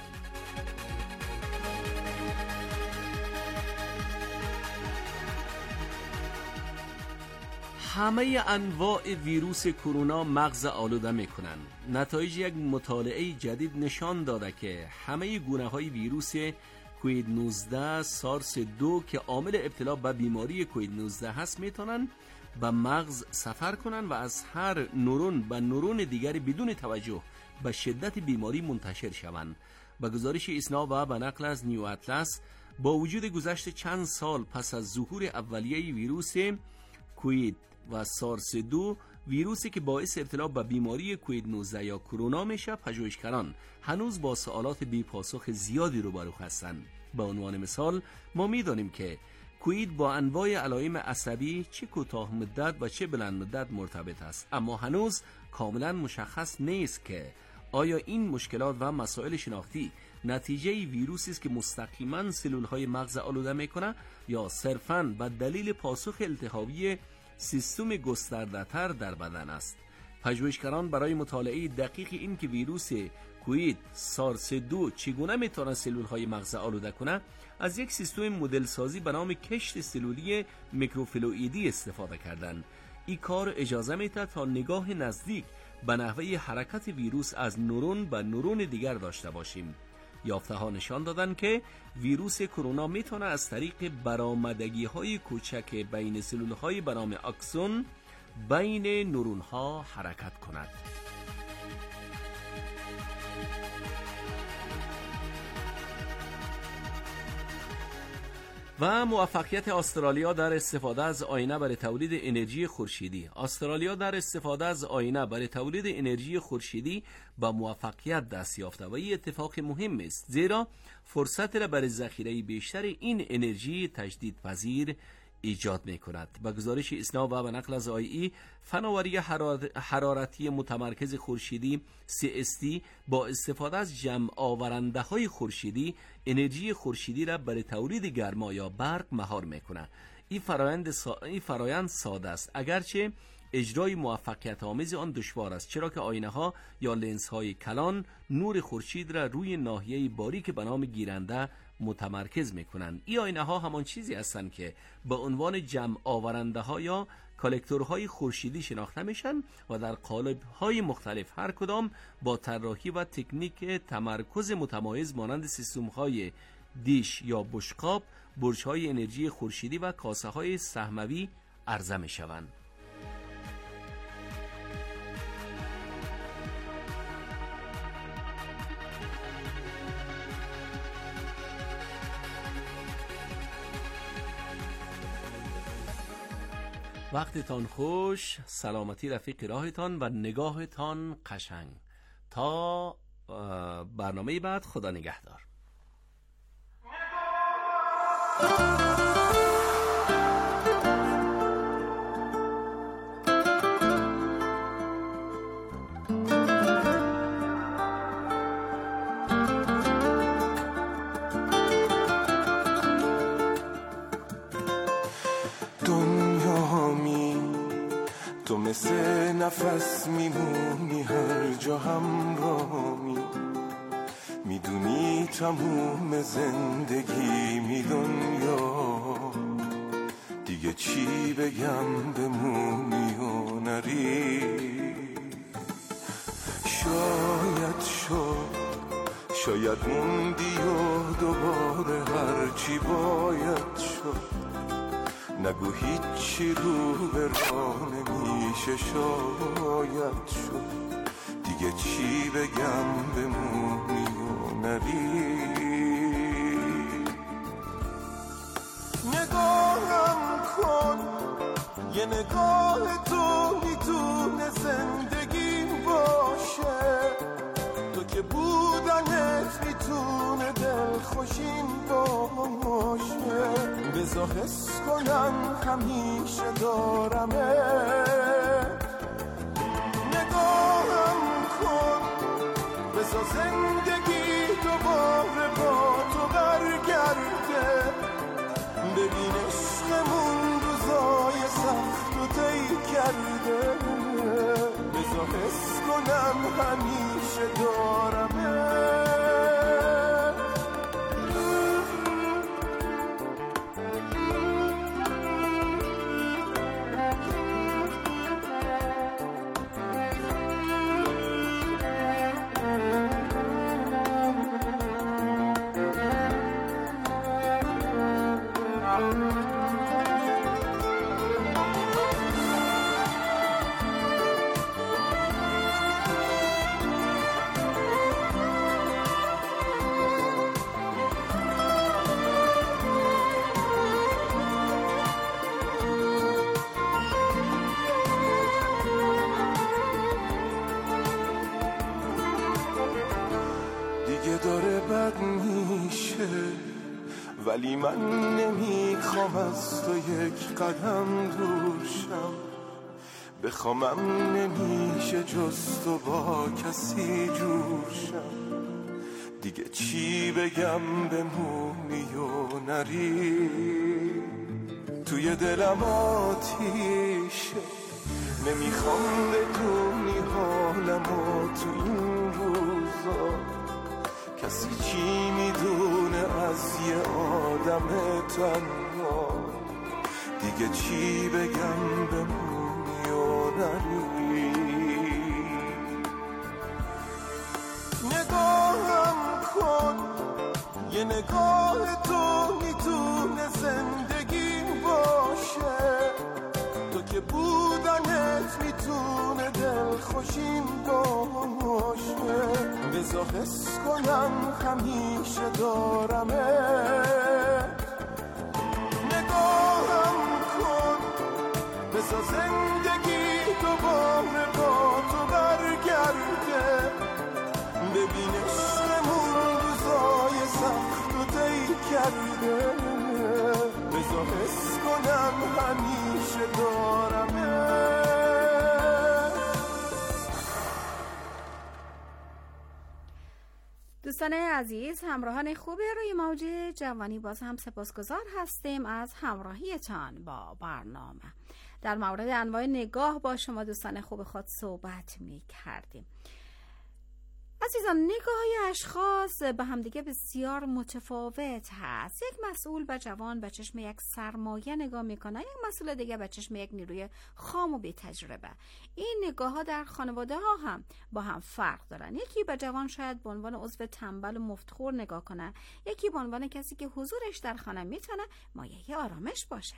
[SPEAKER 13] همه انواع ویروس کرونا مغز آلوده میکنند. نتایج یک مطالعه جدید نشان داده که همه گونه های ویروس کووید نوزده سارس دو که عامل ابتلا به بیماری کووید نوزده هست میتونن به مغز سفر کنن و از هر نورون به نورون دیگری بدون توجه به شدت بیماری منتشر شوند. به گزارش ایسنا و به نقل از نیو اطلس، با وجود گذشت چند سال پس از ظهور اولیه ویروس کووید و سارس دو، ویروسی که باعث ابتلا به بیماری کووید نوزده یا کرونا میشه، پژوهشگران هنوز با سوالات بی پاسخ زیادی روبرو هستند. به عنوان مثال ما میدانیم که کووید با انواع علائم عصبی چه کوتاه مدت و چه بلند مدت مرتبط است، اما هنوز کاملا مشخص نیست که آیا این مشکلات و مسائل شناختی نتیجه ویروسی است که مستقیما سلولهای مغز آلوده میکنه یا صرفاً به دلیل پاسخ التهابی سیستم گسترده‌تر در بدن است. پژوهشگران برای مطالعه دقیق این که ویروس کووید سارس دو چگونه میتونه سلولهای مغز آلوده کنه، از یک سیستم مدل سازی به نام کشت سلولی میکروفلوئیدی استفاده کردند. این کار اجازه میده تا نگاه نزدیک به نحوه حرکت ویروس از نورون به نورون دیگر داشته باشیم. یافته ها نشان دادن که ویروس کرونا میتونه از طریق برآمدگی های کوچک بین سلول های به نام آکسون بین نورون ها حرکت کند. و موفقیت استرالیا در استفاده از آینه برای تولید انرژی خورشیدی. استرالیا در استفاده از آینه برای تولید انرژی خورشیدی با موفقیت دست یافته و این اتفاق مهم است، زیرا فرصت را برای ذخیره بیشتر این انرژی تجدیدپذیر ایجاد می کند. با گزارش اسنا و به نقل از آی ای، فناوری حرارتی متمرکز خورشیدی سی اس تی با استفاده از جمع آورنده های خورشیدی انرژی خورشیدی را برای تولید گرما یا برق مهار می کند. این فرایند سا... این فرایند ساده است، اگرچه اجرای موفقیت آمیز آن دشوار است، چرا که آینه ها یا لنز های کلان نور خورشید را روی ناحیه باریک به نام گیرنده متمرکز میکنند. این آینه ها همان چیزی هستند که به عنوان جمع آورنده ها یا کالکتورهای خورشیدی شناخته میشن و در قالب های مختلف هر کدام با طراحی و تکنیک تمرکز متمایز مانند سیستم های دیش یا بشقاب، برج های انرژی خورشیدی و کاسه های سهموی عرضه میشوند. وقتتان خوش، سلامتی رفیق راهتان و نگاهتان قشنگ. تا برنامه بعد، خدا نگهدار.
[SPEAKER 14] مثل نفس میمونی هر جا همراهی، میدونی تموم زندگی می دنیا، دیگه چی بگم بمونی و نری. شاید شد شاید موندی و دوباره هرچی باید شد، نگو هیچی رو به راه نمیشه. شاید شد دیگه چی بگم بمونی و نری. نگاهم کن، یه نگاه تو میتونه زندگی باشه، تو که بودنت میتونه دلخوشین باشه. بذار حس کنم همیشه دارمه، نگاهم کن، بذار زندگی دوباره با تو برگرده. ببین عشقمون روزای سخت و طی کرده، بذار حس کنم همیشه دارمه. ولی من نمیخوام از تو یک قدم دور شم، بخوامم نمیشه جز تو با کسی جور شم. دیگه چی بگم بمونی و نری. توی دلم آتیشه نمیخوام بدونی حالمو تو این روزا، کسی چی میدونه از یه آدم تنها، دیگه چی بگم بمونی و نری. نگاهم کن، یه نگاه تو میتونه زندگیم باشه، تو که بودنت میتونه دل خوشیم باشه. بذار حس کنم همیشه دارمه، نگاهم کن، بذار زندگی دوباره با تو برگرده، ببین عشقمون روزای سخت و دی کرده. بذار حس کنم همیشه دارمه.
[SPEAKER 1] دوستان عزیز، همراهان خوب روی موج جوانی، باز هم سپاسگزار هستیم از همراهیتان با برنامه. در مورد انواع نگاه با شما دوستان خوب خود صحبت می کردیم. عزیزان، نگاه اشخاص به همدیگه بسیار متفاوت هست. یک مسئول به جوان به چشم یک سرمایه نگاه میکنه، یک مسئول دیگه به چشم یک نیروی خام و بی تجربه. این نگاه ها در خانواده ها هم با هم فرق دارن. یکی به جوان شاید به عنوان عضو تنبل و مفتخور نگاه کنه، یکی به عنوان کسی که حضورش در خانه میتونه مایه آرامش باشه.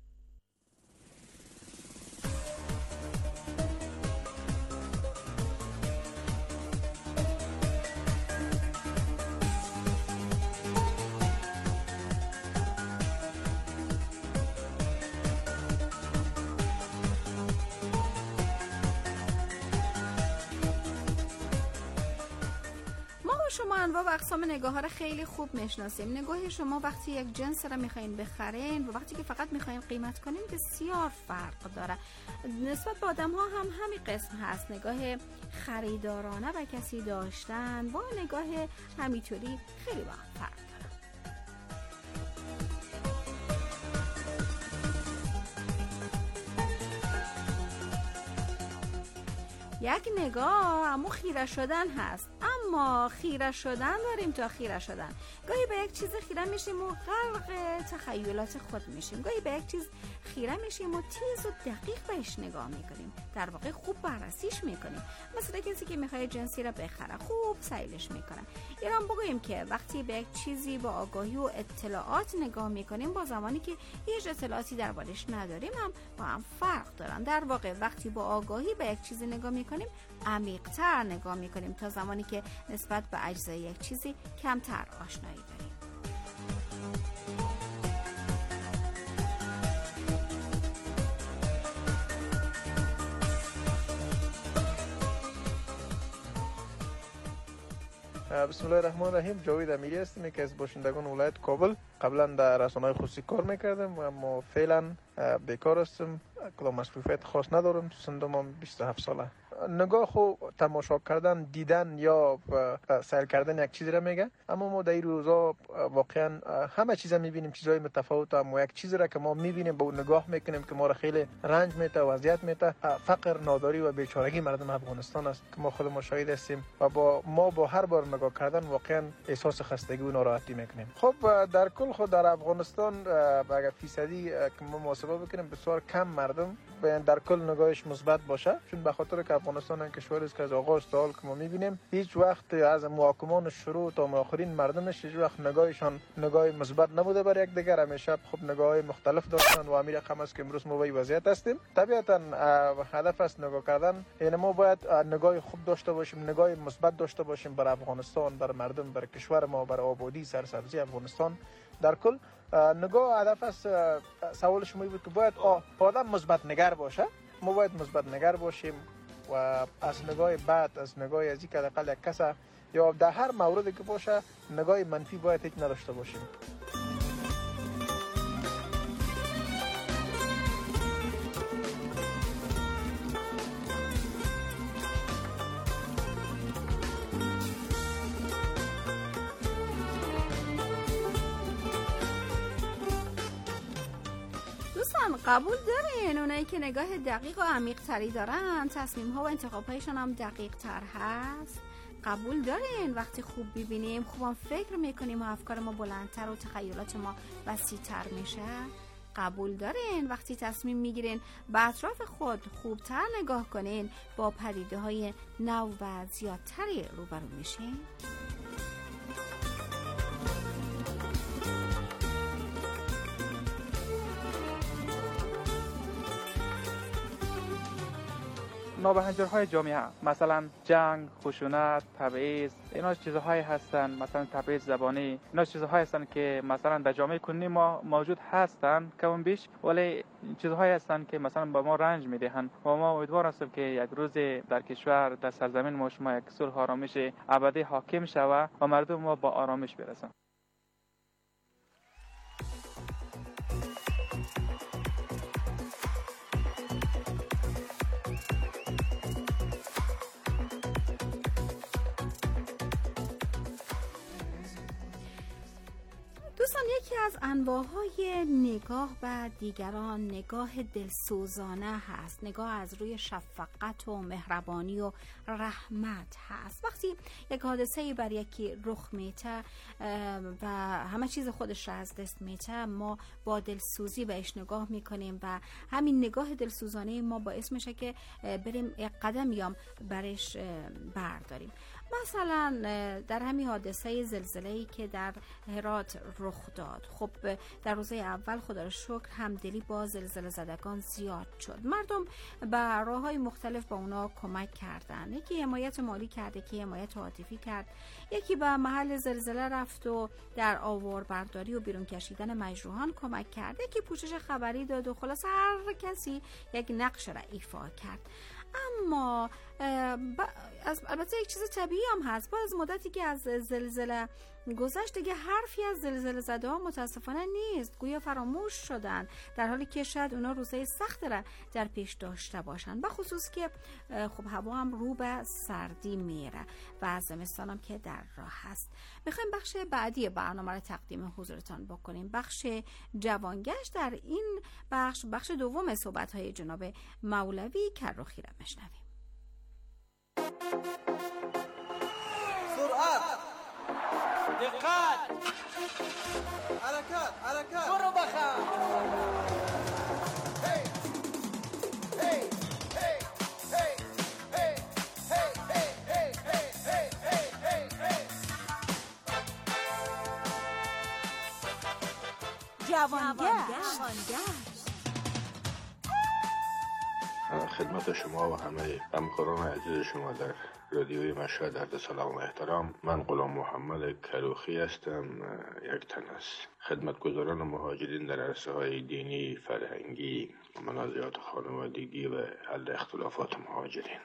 [SPEAKER 1] شما انواع و اقسام نگاه ها رو خیلی خوب میشناسیم. نگاه شما وقتی یک جنس رو میخواین بخرین و وقتی که فقط میخواین قیمت کنین بسیار فرق داره. نسبت به آدم ها هم همین قسم هست. نگاه خریدارانه و کسی داشتن با نگاه همینطوری خیلی با هم فرق داره. یک نگاه اما خیره شدن هست. اما خیره شدن داریم تا خیره شدن. گاهی به یک چیز خیره میشیم و غرق تخیلات خود میشیم، گاهی به یک چیز خیره میشیم و تیز و دقیق بهش نگاه میکنیم، در واقع خوب بررسیش میکنیم. مثلا کسی که میخواد جنسی را بخره خوب سیلش میکنه. ایران بگوییم که وقتی به یک چیزی با آگاهی و اطلاعات نگاه میکنیم با زمانی که هیچ اطلاعاتی دربارش نداریم هم با هم فرق دارن. در واقع وقتی با آگاهی به یک چیزی نگاه میکنیم عمیق‌تر نگاه میکنیم تا زمانی که نسبت به اجزای یک چیزی کمتر آشنایی داریم.
[SPEAKER 6] بسم الله الرحمن الرحیم. جاوید امیری هستم که از باشندگان ولایت کابل. قبلا در رسانه‌های خصوصی کار میکردم اما فعلا بیکار هستم، کدام مصروفیت خاص ندارم. سنم بیست و هفت ساله. نگاه خو تماشا کردن، دیدن یا سیر کردن یک چیزی را میگه، اما ما در این روزا واقعا همه چیزا میبینیم، چیزای متفاوت، اما یک چیزی را که ما میبینیم با نگاه میکنیم که ما را خیلی رنج میده و اذیت میده، فقر، ناداری و بیچارگی مردم افغانستان است که ما خود ما شاهد هستیم و با ما با هر بار نگاه کردن واقعا احساس خستگی و ناراحتی میکنیم. خب در کل خود در افغانستان اگر فیصدی که ما محاسبه بکنیم بسیار کم مردم در کل نگاهش مثبت باشه، چون به خاطر که افغانستان کشوری است که از آغاز تا حال که ما میبینیم هیچ وقت از محاکمان شروع تا آخرین مردمش هیچ وقت نگاهشان نگاه مثبت نبوده بر یک دیگر، همیشه خب نگاه مختلف داشتن و امیر رقم است که امروز ما به وضعیت هستیم. طبیعتا هدف است نگاه کردن، یعنی ما باید نگاه خوب داشته باشیم، نگاه مثبت داشته باشیم بر افغانستان، بر مردم، بر کشور ما، بر آبادی سرسبزی افغانستان. در کل نگاه هدف است. سوال شما بود که باید آدم مثبت نگر باشه، ما باید مثبت نگر باشیم و از نگاه بد، از نگاه از این که حداقل یک کس یا در هر موردی که باشه نگاه منفی باید هیچ نداشته باشیم.
[SPEAKER 1] قبول دارین اونایی که نگاه دقیق و عمیق تری دارن تصمیم ها و انتخاب هایشان هم دقیق تر هست؟ قبول دارین وقتی خوب ببینیم خوبم فکر میکنیم و افکار ما بلندتر و تخیلات ما وسیع تر میشه؟ قبول دارین وقتی تصمیم میگیرین به اطراف خود خوبتر نگاه کنین با پدیده های نو و زیادتری روبرو میشین؟
[SPEAKER 6] نابهنجارهای جامعه مثلا جنگ، خشونت، تبعیض، اینا چیزهایی هستن، مثلا تبعیض زبانی، اینا چیزهایی هستن که مثلا در جامعه کنونی ما موجود هستن کم بیش، ولی چیزهایی هستن که مثلا با ما رنج میدهن و ما امیدوار هستیم که یک روز در کشور در سرزمین ما شما یک صلح و آرامش ابدی حاکم شود و مردم ما با آرامش برسن.
[SPEAKER 1] دوستان یکی از انواعهای نگاه به دیگران نگاه دلسوزانه هست، نگاه از روی شفقت و مهربانی و رحمت هست. وقتی یک حادثه بر یکی رخ میته و همه چیز خودش را از دست میته ما با دلسوزی بهش نگاه میکنیم و همین نگاه دلسوزانه ما باعث میشه که بریم یک قدم یا برش برداریم. مثلا در همین حادثه زلزله‌ای که در هرات رخ داد، خب در روزه اول خدا را شکر همدلی با زلزله زدگان زیاد شد. مردم به راه‌های مختلف با اونا کمک کردن. یکی حمایت مالی کرد، یکی حمایت عاطفی کرد، یکی به محل زلزله رفت و در آواربرداری و بیرون کشیدن مجروحان کمک کرد، یکی پوشش خبری داد و خلاص هر کسی یک نقش را ایفا کرد. اما البته یک چیز طبیعی هم هست، بعد از مدتی که از زلزله گذشت دیگه حرفی از زلزله زده ها متاسفانه نیست، گویا فراموش شدن، در حالی که شاید اونا روزای سخت را در پیش داشته باشن، به خصوص که خب هوا هم رو به سردی میره و زمستان هم که در راه هست. میخوایم بخش بعدی برنامه رو تقدیم حضورتان بکنیم، بخش جوانگشت. در این بخش بخش دوم صحبت های جناب مولوی کرخی را مشنویم.
[SPEAKER 15] سرعت، دقت، حرکت، حرکت، برو بخم. هی هی هی هی هی هی هی هی هی
[SPEAKER 7] جوانگشت.
[SPEAKER 16] خدمت شما و همه همکاران عزیز شما در رادیوی مشهد عرض سلام و احترام. من غلام محمد کروخی هستم، یک تن از خدمتگزاران مهاجرین در عرصه های دینی، فرهنگی، منازعات خانوادگی و حل اختلافات مهاجرین.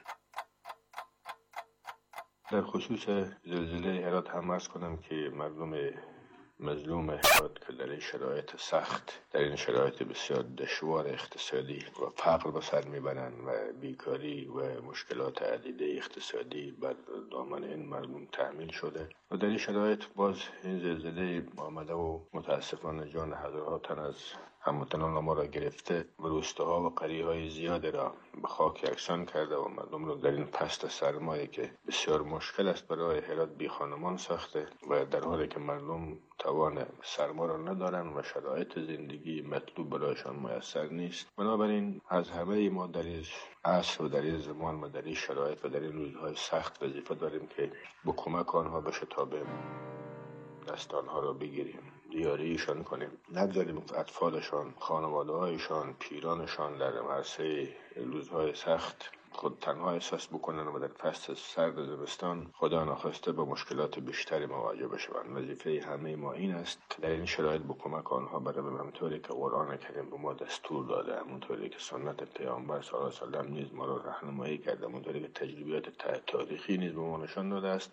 [SPEAKER 16] در خصوص زلزله هرات هم عرض کنم که مردم مظلوم هرات که در این شرایط سخت، در این شرایط بسیار دشوار اقتصادی و فقر به سر میبرند و بیکاری و مشکلات عدیده اقتصادی بر دامن این مردم تحمیل شده و در این شرایط باز این زلزله آمده و متاسفانه جان هزارها تن از هموطنان ما را گرفته و روستاها و قریه‌های زیاد را به خاک یکسان کرده و مردم را در این پست سرمایه که بسیار مشکل است برای هرات بی خانمان ساخته و در حالی که مردم توان سرما را ندارند و شرایط زندگی مطلوب برایشان میسر نیست. بنابراین از همه ما در این عصر و در این زمان و در این شرایط و در این روزهای سخت وظیفه داریم که با کمک آنها بشتابیم، دست آنها را بگیریم، دیاریشان کنیم، نگذاریم اطفالشان، خانواده‌هایشان، پیرانشان در عرصه روزهای سخت خود تنها احساس بکنن و در فصل سرد زمستان خدا ناخواسته با مشکلات بیشتری مواجه بشوند. وظیفه همه ما این است که در این شرایط با کمک آنها برای همونطوری که قرآن کریم به ما دستور داده، همونطوری که سنت پیامبر صلی الله علیه و سلم نیز ما را راهنمایی کرده، همونطوری که تجربیات تاریخی نیز به ما نشان داده است،